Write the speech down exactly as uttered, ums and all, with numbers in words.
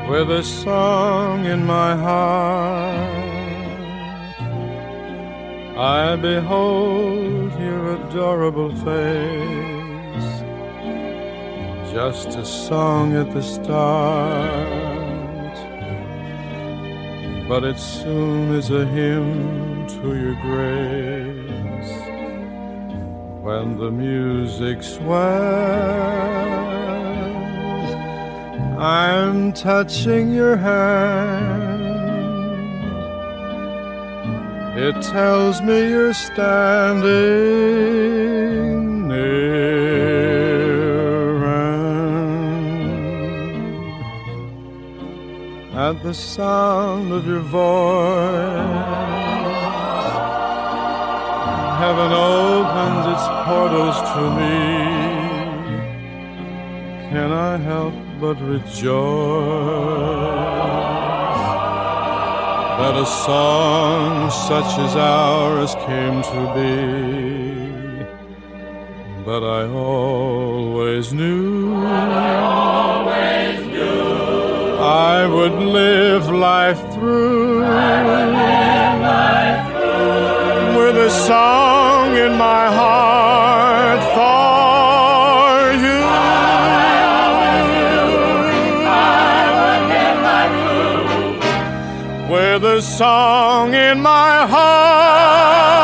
with a song in my heart. I behold your adorable face, just a song at the start, but it soon is a hymn to your grace. When the music swells, I'm touching your hand. It tells me you're standing near, and at the sound of your voice, heaven opens its portals to me. Can I help but rejoice that a song such as ours came to be? But I always knew, I always knew I would live life through, I would live life through with a song in my heart for you. I always knew I would live life through With a song in my heart